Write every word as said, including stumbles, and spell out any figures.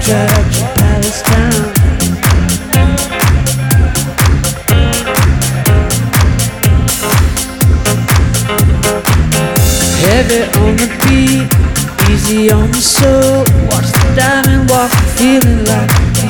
church, palace town. Heavy on the beat, easy on the soul. Watch the diamond walk, feeling like